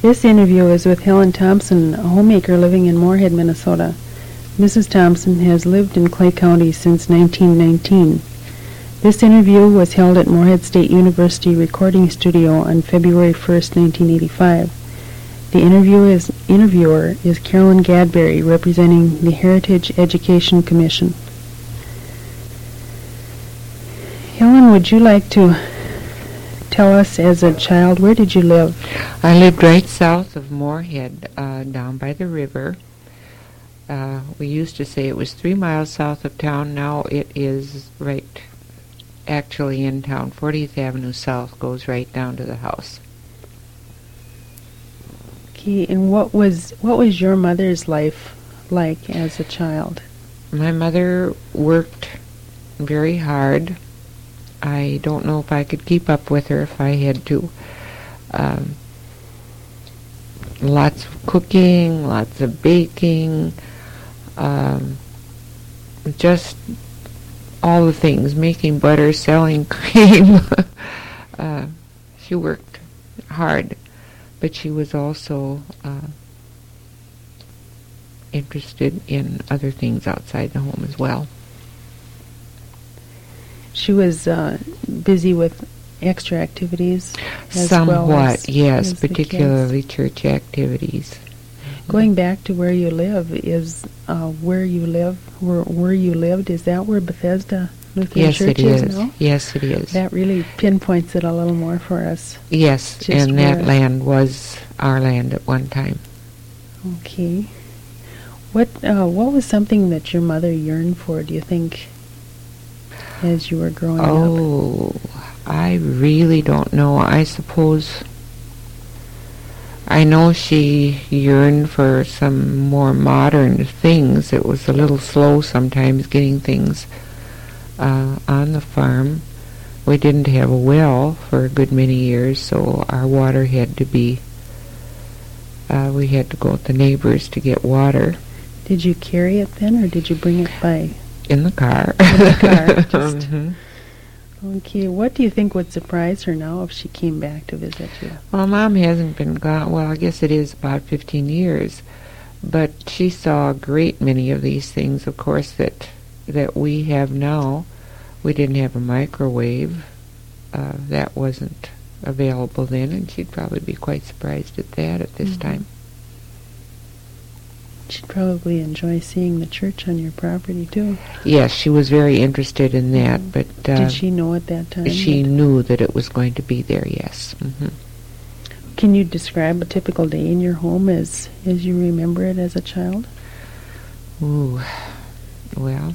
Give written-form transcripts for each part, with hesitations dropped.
This interview is with Helen Thompson, a homemaker living in Moorhead, Minnesota. Mrs. Thompson has lived in Clay County since 1919. This interview was held at Moorhead State University Recording Studio on February 1st, 1985. The interviewer is Carolyn Gadberry, representing the Heritage Education Commission. Helen, would you like to tell us, as a child, where did you live? I lived right south of Moorhead, down by the river. We used to say it was 3 miles south of town. Now it is right actually in town. 40th Avenue South goes right down to the house. Okay, and what was your mother's life like as a child? My mother worked very hard. I don't know if I could keep up with her if I had to. Lots of cooking, lots of baking, just all the things, making butter, selling cream. She worked hard, but she was also interested in other things outside the home as well. She was busy with extra activities as Somewhat, well as, yes, as the particularly kids. church activities. Going back to where you live, is where you lived, is that where Bethesda Lutheran Yes, Church it is. now? Yes, it is. That really pinpoints it a little more for us. Yes, Just and that where- land was our land at one time. Okay. What was something that your mother yearned for, do you think, as you were growing up? Oh, I really don't know. I suppose I know she yearned for some more modern things. It was a little slow sometimes getting things on the farm. We didn't have a well for a good many years, so our water had to be, we had to go with the neighbors to get water. Did you carry it then, or did you bring it by? In the car. In the car, just- Mhm. Okay, what do you think would surprise her now if she came back to visit you? Well, Mom hasn't been gone, well, I guess it is about 15 years, but she saw a great many of these things, of course, that we have now. We didn't have a microwave. That wasn't available then, and she'd probably be quite surprised at that at this time. She'd probably enjoy seeing the church on your property, too. Yes, she was very interested in that, but Did she know at that time? she knew that it was going to be there, yes. Can you describe a typical day in your home as you remember it as a child? Ooh, well,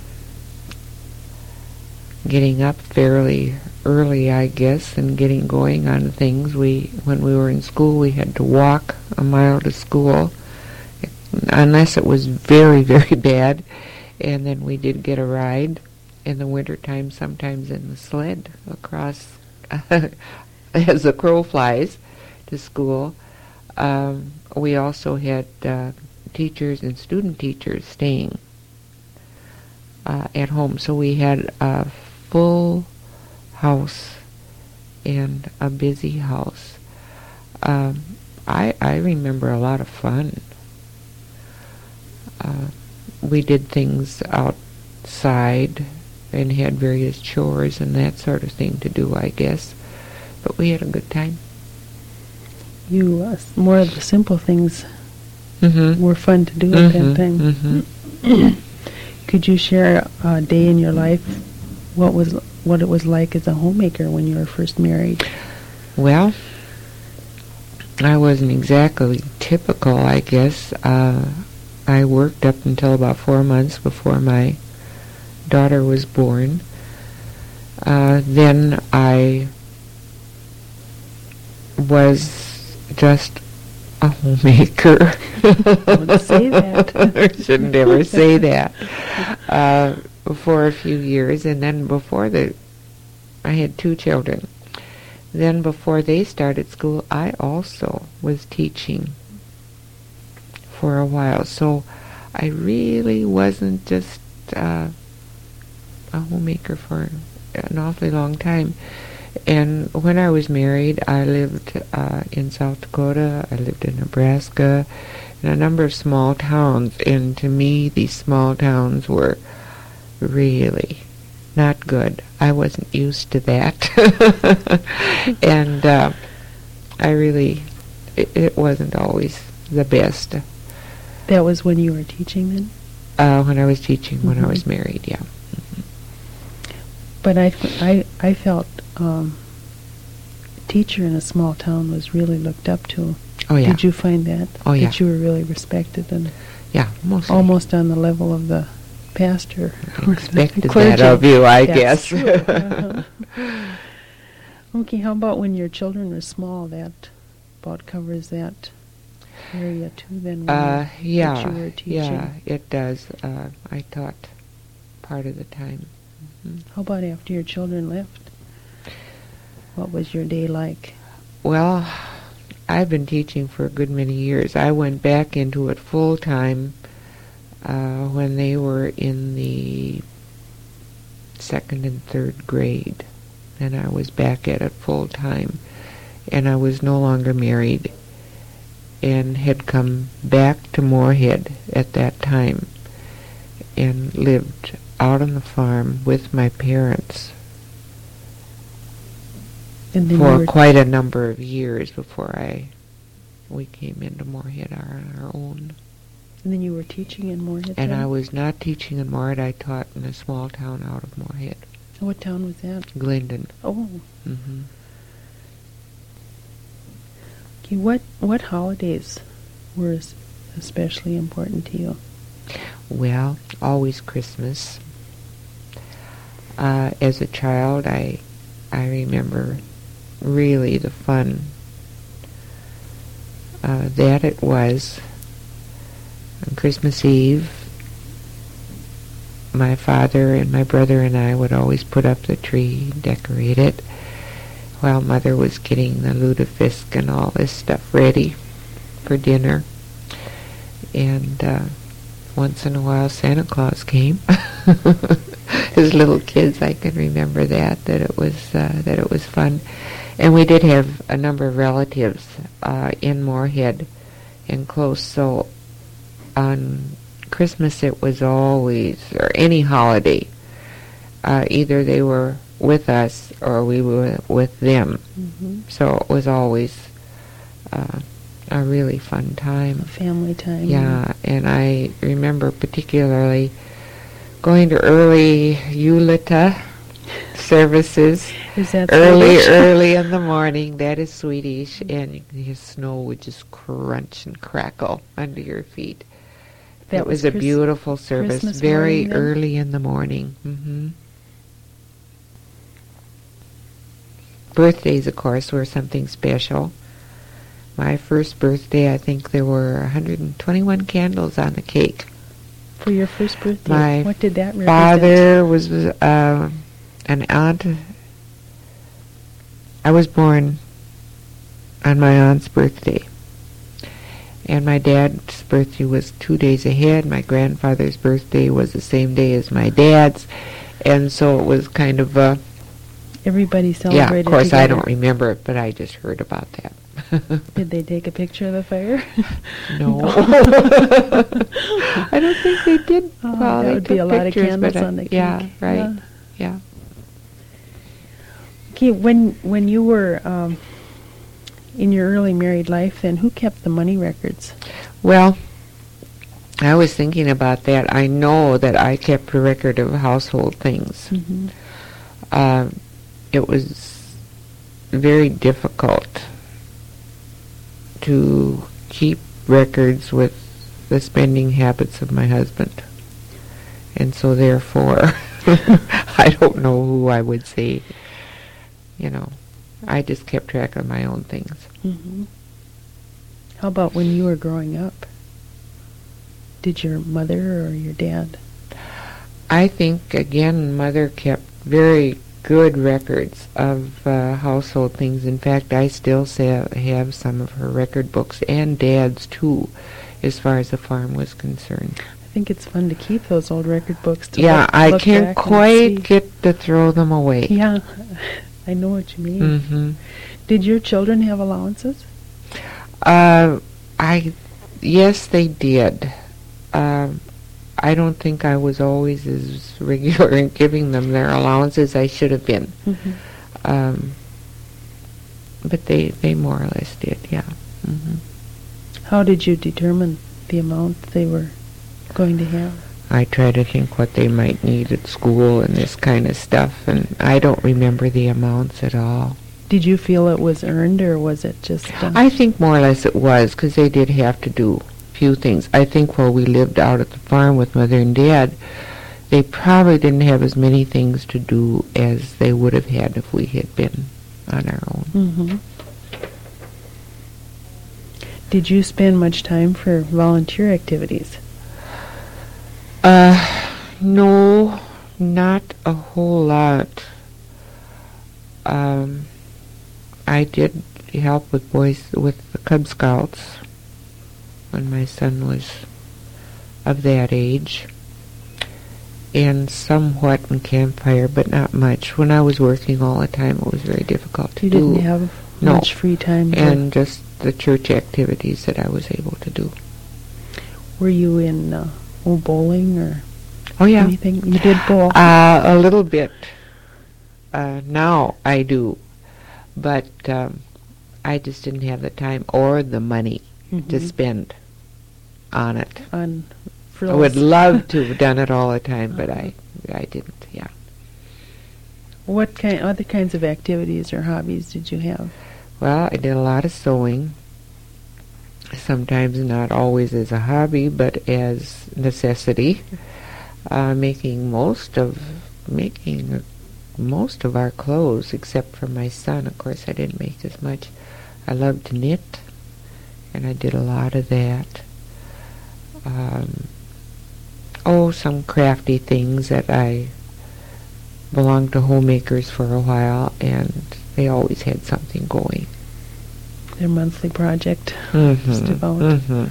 getting up fairly early, I guess, and getting going on things. When we were in school, we had to walk a mile to school, unless it was very, very bad, and then we did get a ride in the wintertime, sometimes in the sled across as the crow flies to school. We also had teachers and student teachers staying at home, so we had a full house and a busy house. I remember a lot of fun. We did things outside and had various chores and that sort of thing to do, I guess. But we had a good time. You more of the simple things were fun to do at that time. Could you share a day in your life, what it was like as a homemaker when you were first married? Well, I wasn't exactly typical, I guess. I worked up until about 4 months before my daughter was born. Then I was just a homemaker. Don't say that. I should never say that. For a few years, and then I had 2 children. Then before they started school, I also was teaching for a while. So I really wasn't just a homemaker for an awfully long time. And when I was married, I lived in South Dakota, I lived in Nebraska, in a number of small towns. And to me, these small towns were really not good. I wasn't used to that. And it wasn't always the best. That was when you were teaching then? When I was teaching, when I was married, yeah. But I felt teacher in a small town was really looked up to. Oh, yeah. Did you find that? Oh, yeah. That you were really respected and Yeah, mostly. almost on the level of the pastor? I expected Clergy. that of you, I That's guess. true. Uh-huh. Okay, how about when your children were small? That about covers that area too then, that you were teaching. Yeah, it does. I taught part of the time. How about after your children left? What was your day like? Well, I've been teaching for a good many years. I went back into it full time when they were in the 2nd and 3rd grade. And I was back at it full time. And I was no longer married and had come back to Moorhead at that time and lived out on the farm with my parents And then for quite a number of years before we came into Moorhead on our own. And then you were teaching in Moorhead. And then? I was not teaching in Moorhead. I taught in a small town out of Moorhead, What town was that? Glendon. Oh. Hmm. Okay, what holidays were especially important to you? Well, always Christmas. As a child, I remember really the fun that it was. On Christmas Eve, my father and my brother and I would always put up the tree, decorate it, while Mother was getting the lutefisk and all this stuff ready for dinner. And once in a while Santa Claus came. As little kids, I can remember that it was fun. And we did have a number of relatives in Moorhead and close, so on Christmas it was always, or any holiday, either they were with us or we were with them. Mm-hmm. So it was always a really fun time. Family time. Yeah, and I remember particularly going to early Eulita services. Is that Swedish? Swedish? Early in the morning. That is Swedish, and the snow would just crunch and crackle under your feet. That was a beautiful service, Christmas very morning, early in the morning. Mm-hmm. Birthdays, of course, were something special. My first birthday, I think there were 121 candles on the cake. For your first birthday, My what did that represent? Father was an aunt. I was born on my aunt's birthday. And my dad's birthday was 2 days ahead. My grandfather's birthday was the same day as my dad's. And so it was kind of Everybody celebrated yeah, of course together. I don't remember it, but I just heard about that. Did they take a picture of the fire? No. I don't think they did. Oh, Well, that they would took be a lot of pictures, candles but on the cake. yeah, right. Yeah. Okay, when you were in your early married life, then who kept the money records? Well, I was thinking about that. I know that I kept a record of household things. Mm-hmm. It was very difficult to keep records with the spending habits of my husband. And so therefore, I don't know who I would say, I just kept track of my own things. Mm-hmm. How about when you were growing up? Did your mother or your dad? I think, again, Mother kept very good records of household things. In fact, I still have some of her record books, and Dad's too, as far as the farm was concerned. I think it's fun to keep those old record books. To Yeah, I look can't back and quite see. get to throw them away. Yeah, I know what you mean. Mm-hmm. Did your children have allowances? Yes, they did. I don't think I was always as regular in giving them their allowances as I should have been. Mm-hmm. But they more or less did, yeah. Mm-hmm. How did you determine the amount they were going to have? I try to think what they might need at school and this kind of stuff, and I don't remember the amounts at all. Did you feel it was earned, or was it just... I think more or less it was, because they did have to do a few things. I think while we lived out at the farm with Mother and Dad, they probably didn't have as many things to do as they would have had if we had been on our own. Mm-hmm. Did you spend much time for volunteer activities? No, not a whole lot. I did help with with the Cub Scouts when my son was of that age, and somewhat in Campfire, but not much. When I was working all the time, it was very difficult to You do. didn't have No. much free time? And just the church activities that I was able to do. Were you in bowling or Oh yeah, anything? You did bowl? a little bit. Now I do, but I just didn't have the time or the money to spend on it. On I frills? would love to have done it all the time, but I didn't. Yeah. What other kinds of activities or hobbies did you have? Well, I did a lot of sewing. Sometimes not always as a hobby, but as necessity. Making most of our clothes, except for my son. Of course, I didn't make as much. I loved to knit, and I did a lot of that. Some crafty things that I belonged to homemakers for a while, and they always had something going. Their monthly project, Mm-hmm. just about. Mm-hmm.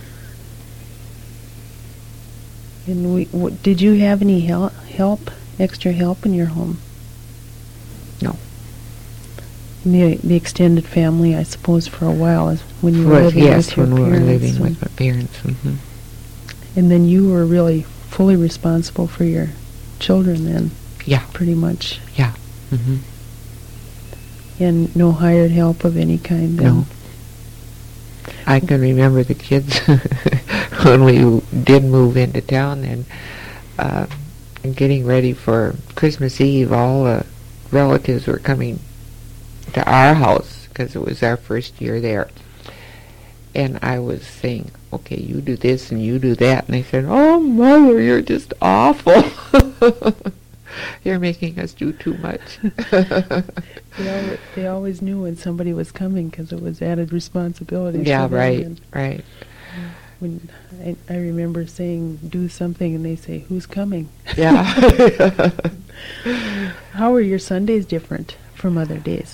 And did you have any extra help in your home? No. The extended family, I suppose, for a while, is when you were living Yes, with your when we were parents. living with my parents. Mm-hmm. And then you were really fully responsible for your children then, Yeah. pretty much. Yeah. Mm-hmm. And no hired help of any kind then? No. I can remember the kids when we did move into town and getting ready for Christmas Eve. All the relatives were coming to our house because it was our first year there. And I was saying, okay, you do this and you do that. And they said, oh, Mother, you're just awful. You're making us do too much. They always knew when somebody was coming because it was added responsibility. Yeah, for them. right, And right. when I remember saying, do something, and they say, who's coming? Yeah. How are your Sundays different from other days?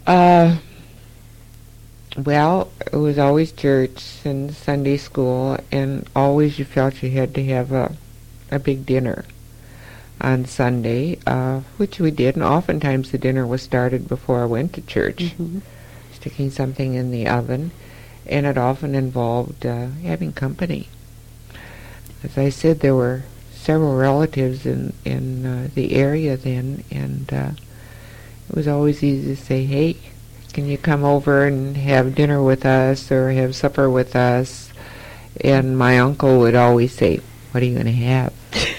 Well, it was always church and Sunday school, and always you felt you had to have a big dinner on Sunday, which we did, and oftentimes the dinner was started before I went to church, Mm-hmm. sticking something in the oven, and it often involved having company. As I said, there were several relatives in the area then, and it was always easy to say, hey, can you come over and have dinner with us or have supper with us? And my uncle would always say, what are you going to have?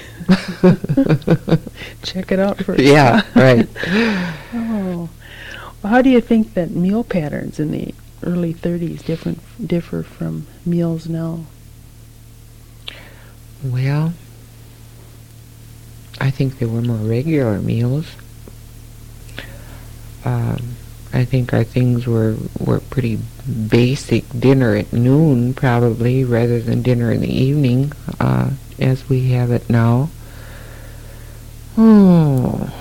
Check it out first. Yeah, right. Oh. Well, how do you think that meal patterns in the early 30s differ from meals now? Well, I think there were more regular meals. I think our things were pretty basic. Dinner at noon, probably, rather than dinner in the evening, as we have it now. Oh,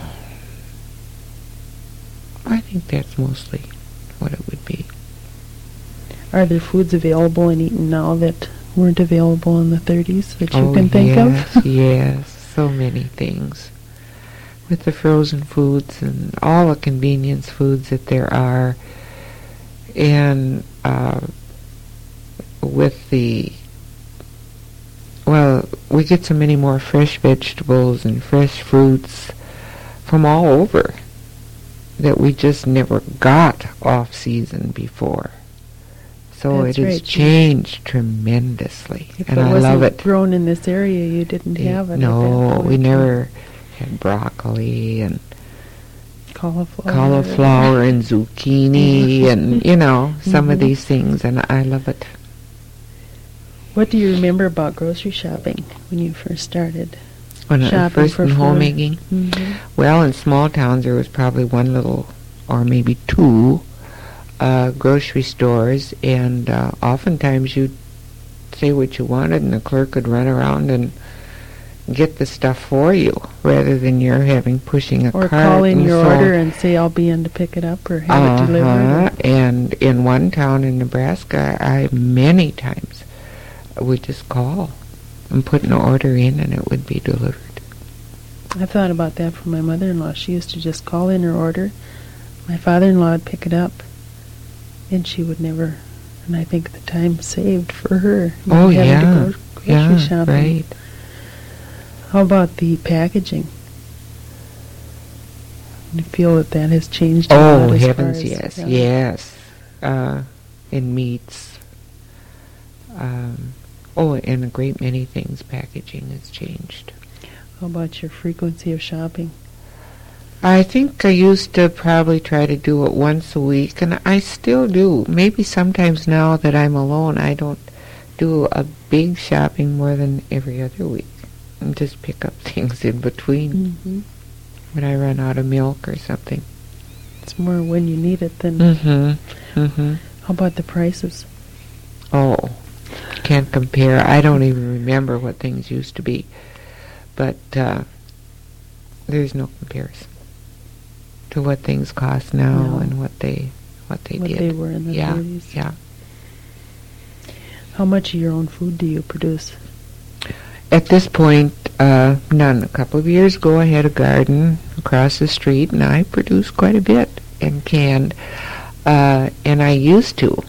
I think that's mostly what it would be. Are there foods available and eaten now that weren't available in the 30s that you can think yes, of? yes, so many things. with the frozen foods and all the convenience foods that there are, and with the, well, we get so many more fresh vegetables and fresh fruits from all over that we just never got off season before. So That's it has right. changed tremendously, If and it I wasn't love it. grown in this area, you didn't have it. at that No, point. we never had broccoli and Cauliflower. and zucchini and, some of these things, and I love it. What do you remember about grocery shopping when you first started? When I Shopping first for in food. homemaking, well, in small towns there was probably one little, or maybe two, grocery stores, and oftentimes you'd say what you wanted and the clerk would run around and get the stuff for you rather than you're pushing a Or cart. call in and your so- order and say, I'll be in to pick it up or have it delivered. And in one town in Nebraska, I many times would just call and put an order in and it would be delivered. I thought about that for my mother-in-law. She used to just call in her order. My father-in-law would pick it up, and she would never. And I think the time saved for her. not Oh, having yeah. to go grocery Yeah, shopping. right. How about the packaging? You feel that has changed a lot Oh, as far heavens, as, yes, yeah. yes. In meats. And a great many things, packaging has changed. How about your frequency of shopping? I think I used to probably try to do it once a week, and I still do. Maybe sometimes now that I'm alone, I don't do a big shopping more than every other week. And just pick up things in between when I run out of milk or something. It's more when you need it than... How about the prices? Oh, can't compare. I don't even remember what things used to be. But there's no comparison to what things cost now No. and what they did. They were in the 30s. Yeah. How much of your own food do you produce? At this point, none. A couple of years ago, I had a garden across the street, and I produced quite a bit and canned. And I used to.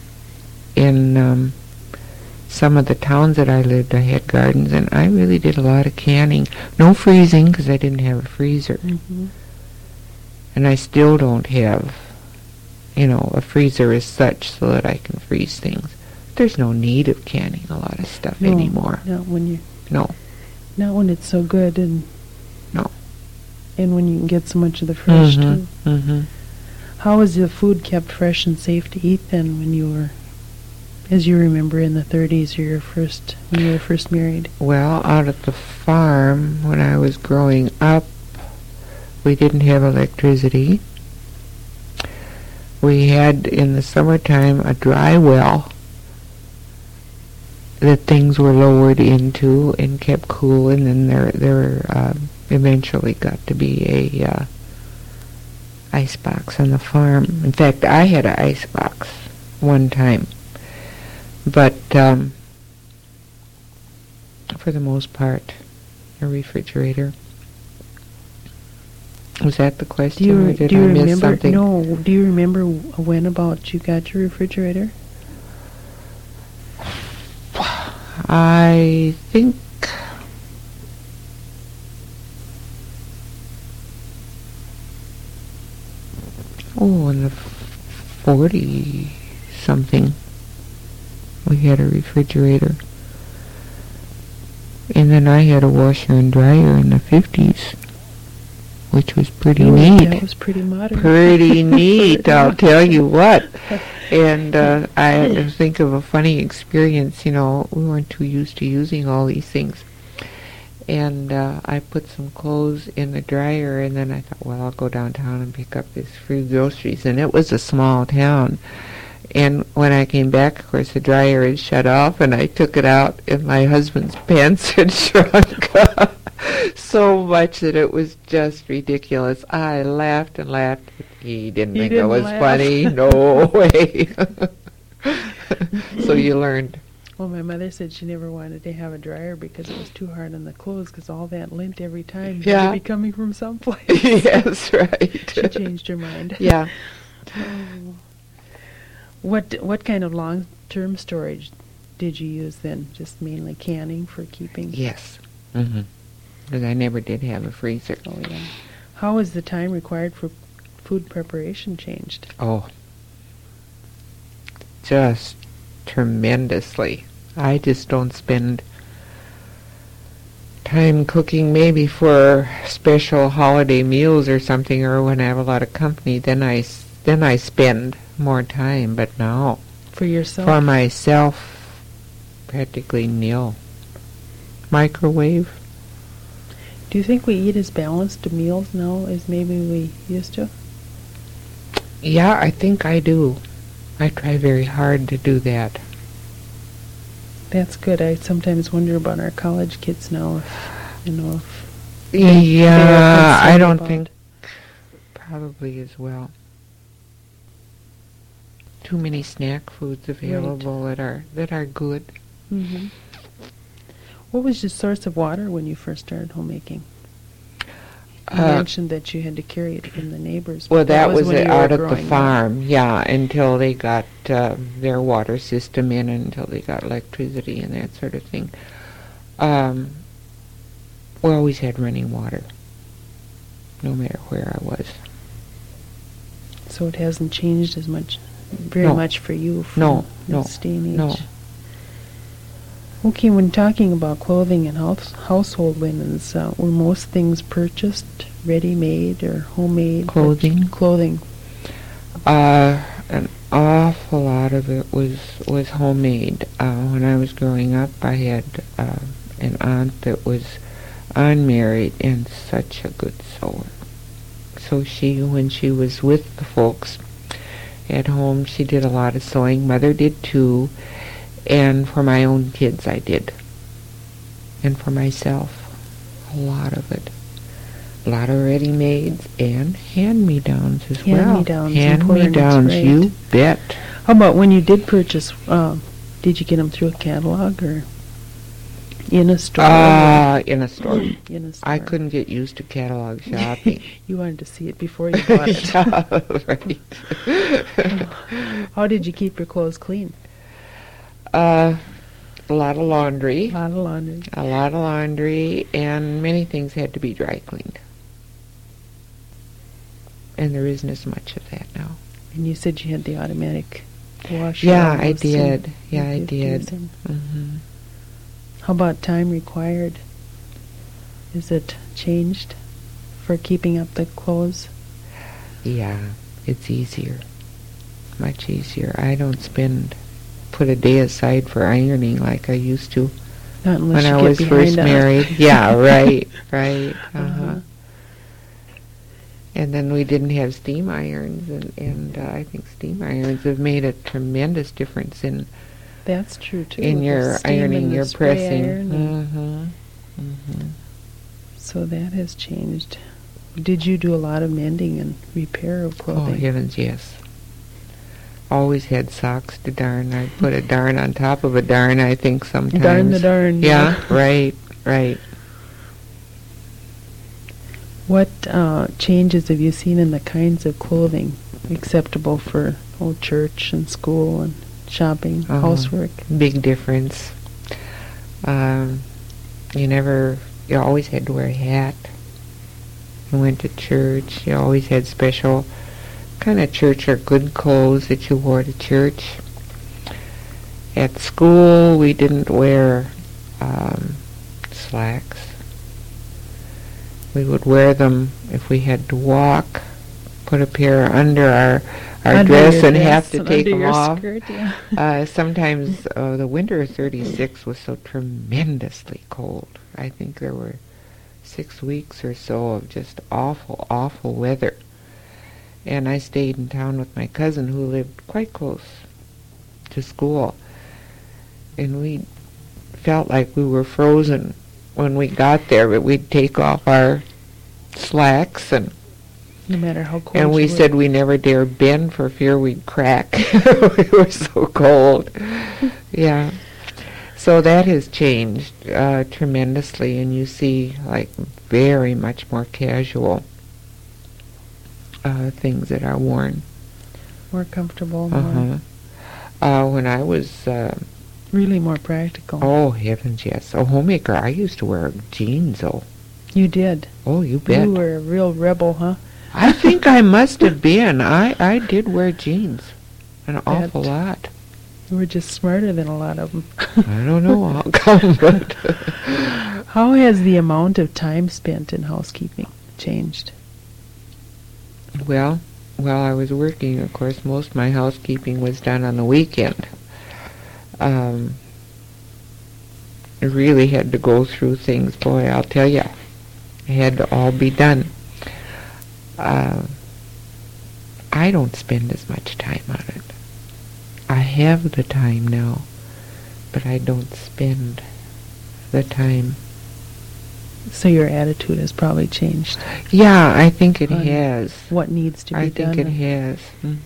In some of the towns that I lived, I had gardens, and I really did a lot of canning. No freezing, because I didn't have a freezer. And I still don't have, a freezer as such so that I can freeze things. There's no need of canning a lot of stuff anymore. Not when you... No. Not when it's so good and... No. And when you can get so much of the fresh, too. Mm-hmm. How was the food kept fresh and safe to eat then when you were... As you remember in the 30s or when you were first married? Well, out at the farm, when I was growing up, we didn't have electricity. We had, in the summertime, a dry well that things were lowered into and kept cool, and then there eventually got to be a ice box on the farm. In fact, I had an ice box one time. But for the most part, a refrigerator. Was that the question, or did I miss remember? something? No. Do you remember when about you got your refrigerator? I think in the 40-something. We had a refrigerator. And then I had a washer and dryer in the 50s, which was pretty neat. That was pretty modern. Pretty neat, I'll tell you what. And I had to think of a funny experience. We weren't too used to using all these things. And I put some clothes in the dryer, and then I thought, well, I'll go downtown and pick up these free groceries. And it was a small town. And when I came back, of course, the dryer had shut off, and I took it out, and my husband's pants had shrunk so much that it was just ridiculous. I laughed and laughed. He didn't think it was funny. No way. So you learned. Well, my mother said she never wanted to have a dryer because it was too hard on the clothes because all that lint every time had Yeah. to be coming from someplace. Yes, right. She changed her mind. Yeah. Oh. What kind of long-term storage did you use then? Just mainly canning for keeping? Yes. Because I never did have a freezer. Oh, yeah. How has the time required for food preparation changed? Oh, just tremendously. I just don't spend time cooking maybe for special holiday meals or something, or when I have a lot of company, then I spend more time. But now, For yourself? for myself, practically nil. Microwave? Do you think we eat as balanced meals now as maybe we used to? Yeah, I think I do. I try very hard to do that. That's good. I sometimes wonder about our college kids now, if they are Yeah, I concerned don't about- think probably as well. Too many snack foods available that are good. Mhm. What was your source of water when you first started homemaking? You mentioned that you had to carry it from the neighbors. Well, but that was when you were out at the growing up. farm, yeah, until they got their water system in, until they got electricity and that sort of thing. We always had running water, no matter where I was. So it hasn't changed as much, very No. much for you from No, this day and age. no. Okay, when talking about clothing and household linens, were most things purchased, ready-made or homemade? Clothing? Clothing. An awful lot of it was homemade. When I was growing up, I had an aunt that was unmarried and such a good sewer. So when she was with the folks at home, she did a lot of sewing. Mother did too. And for my own kids, I did. And for myself, a lot of it. A lot of ready-mades and hand-me-downs as well. Hand-me-downs, Hand-me-downs, right. you bet. How about when you did purchase, did you get them through a catalog or in a store? In a store. In a store. I couldn't get used to catalog shopping. You wanted to see it before you bought it. Yeah, right. How did you keep your clothes clean? A lot of laundry. A lot of laundry. A lot of laundry, and many things had to be dry cleaned. And there isn't as much of that now. And you said you had the automatic washer. Yeah, I almost did. in Yeah, I the did. 50s and- Hmm. How about time required? Is it changed for keeping up the clothes? Yeah, it's easier. Much easier. I don't put a day aside for ironing like I used to Not unless when you I get was behind first on it. married. Yeah, right, right. Uh-huh. And then we didn't have steam irons, and I think steam irons have made a tremendous difference in That's true too. in the your steam ironing, and the your spray pressing. iron and- Mm-hmm. So that has changed. Did you do a lot of mending and repair of Oh clothing? heavens, yes. Always had socks to darn. I'd put a darn on top of a darn, I think, sometimes. Darn the darn. Yeah, right, right. What changes have you seen in the kinds of clothing acceptable for church and school and shopping, housework? Big difference. You always had to wear a hat. You went to church. You always had special kind of church or good clothes that you wore to church. At school, we didn't wear slacks. We would wear them if we had to walk, put a pair under our Under dress your and dress have to and take under them your off. skirt, yeah. Sometimes the winter of 36 was so tremendously cold. I think there were 6 weeks or so of just awful, awful weather. And I stayed in town with my cousin who lived quite close to school. And we felt like we were frozen when we got there, but we'd take off our slacks and No matter how cold we you were. said we never dare bend for fear we'd crack. We were so cold. Yeah. So that has changed tremendously, and you see like very much more casual things that are worn. More comfortable, When I was really more practical. oh heavens, yes, a homemaker, I used to wear jeans. Oh, You did. oh, you bet. You were a real rebel, huh? I think I must have been. I did wear jeans an awful lot. You were just smarter than a lot of them. I don't know how come, but How has the amount of time spent in housekeeping changed? well, while I was working, of course, most of my housekeeping was done on the weekend. I really had to go through things. Boy, I'll tell you, it had to all be done. I don't spend as much time on it. I have the time now, but I don't spend the time. So your attitude has probably changed. Yeah, I think it On has. What needs to be I done? think it has.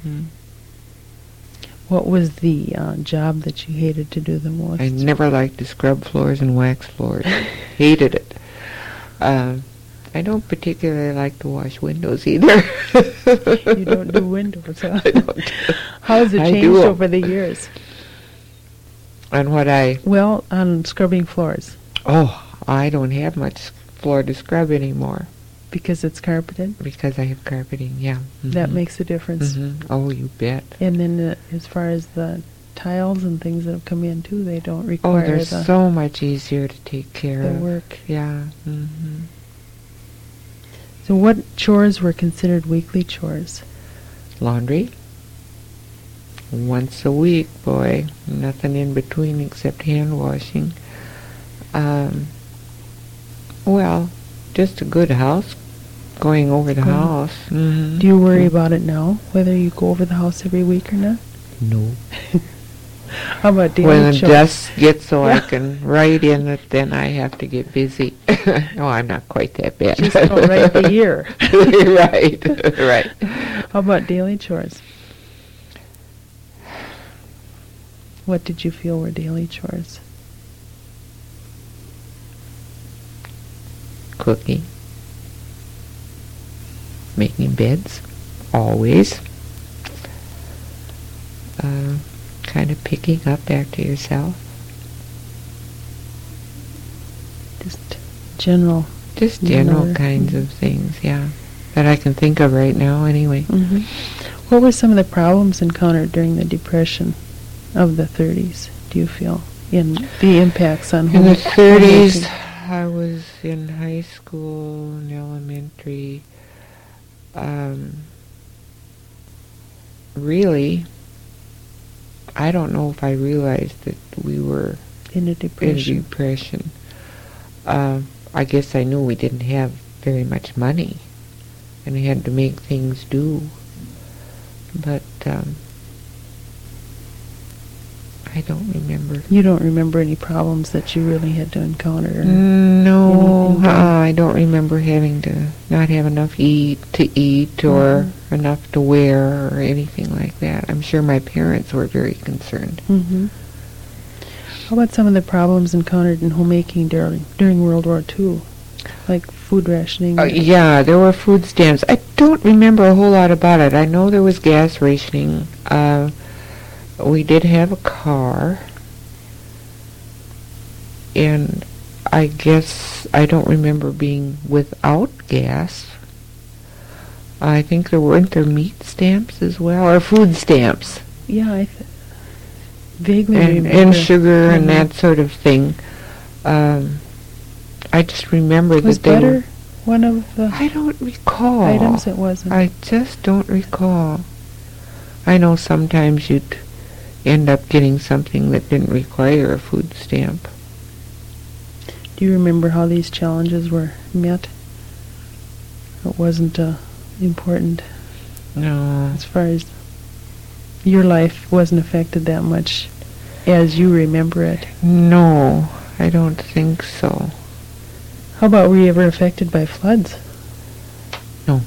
What was the job that you hated to do the most? I never liked to scrub floors and wax floors. Hated it. I don't particularly like to wash windows either. You don't do windows, huh? I don't. How has it I changed do. over the years? On what I... Well, on scrubbing floors, Oh, I don't have much floor to scrub anymore because it's carpeted. because I have carpeting, yeah. That makes a difference. Oh, you bet. And then as far as the tiles and things that have come in too, they don't Oh, require they're the so much easier to take care of. work. Yeah. So what chores were considered weekly chores? Laundry. Once a week, boy. Nothing in between except hand washing. Well, just a good house, going over the Good. house. Do you worry about it now, whether you go over the house every week or not? No. How about daily When the chores? dust gets so I Yeah. can write in it, then I have to get busy. No, I'm not quite that bad. Just don't write the year. Right, right. How about daily chores? What did you feel were daily chores? Cooking. Making beds, always. Kind of picking up after yourself. Just general. Just general Another- kinds of things, yeah. That I can think of right now, anyway. What were some of the problems encountered during the Depression of the 30s, do you feel, in the impacts on In the home- 30s, homemaking? I was in high school and elementary. Really, I don't know if I realized that we were In a in depression. depression. I guess I knew we didn't have very much money, and we had to make things do. But I don't remember. You don't remember any problems that you really had to encounter? No, anything done? I don't remember having to not have enough to eat or enough to wear or anything like that. I'm sure my parents were very concerned. How about some of the problems encountered in homemaking during World War II, like food rationing? Yeah, there were food stamps. I don't remember a whole lot about it. I know there was gas rationing. We did have a car, and I guess I don't remember being without gas. I think weren't there meat stamps as well, or food stamps, Yeah, I vaguely and remember. sugar and Mhm. that sort of thing. I just remember Was that they butter were. one of the I don't recall. items? It wasn't. I just don't recall. I know sometimes you'd end up getting something that didn't require a food stamp. Do you remember how these challenges were met? It wasn't important No. as far as your life wasn't affected that much as you remember it. No, I don't think so. How about, were you ever affected by floods? No.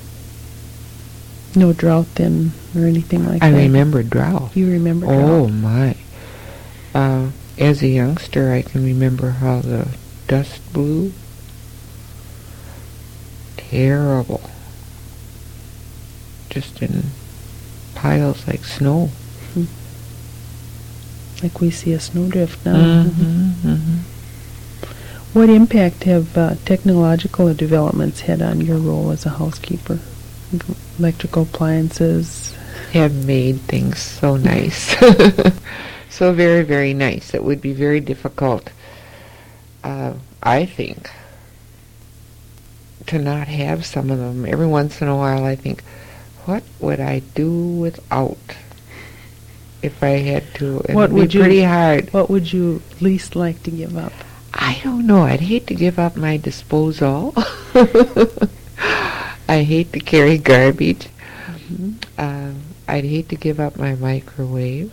No drought then or anything like I that? remember drought. You remember drought? Oh, my. as a youngster, I can remember how the dust blew. Terrible. Just in piles like snow. Like we see a snowdrift now. Mm-hmm. What impact have technological developments had on your role as a housekeeper? Electrical appliances? Have made things so nice. So very, very nice. It would be very difficult, I think, to not have some of them. Every once in a while I think, what would I do without if I had to? It would be pretty hard. What would you least like to give up? I don't know. I'd hate to give up my disposal. I hate to carry garbage. I'd hate to give up my microwave.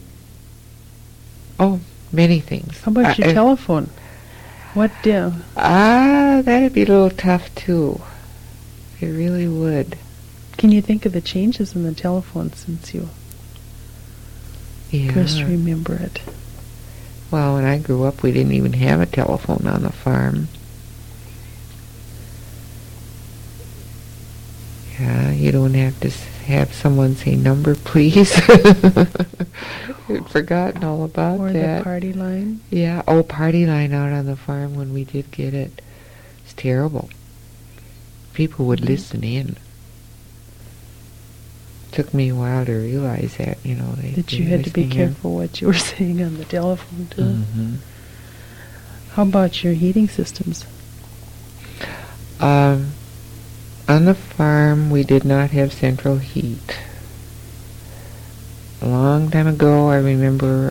Oh, many things. How about your telephone? What do? That'd be a little tough too. It really would. Can you think of the changes in the telephone since you first remember it? Well, when I grew up, we didn't even have a telephone on the farm. Yeah, you don't have to have someone say number, please. I'd forgotten all about or that. Or the party line? Yeah, party line out on the farm when we did get it. It's terrible. People would listen in. Took me a while to realize that, that you had to be careful what you were saying on the telephone, too. Mm-hmm. How about your heating systems? On the farm, we did not have central heat. A long time ago, I remember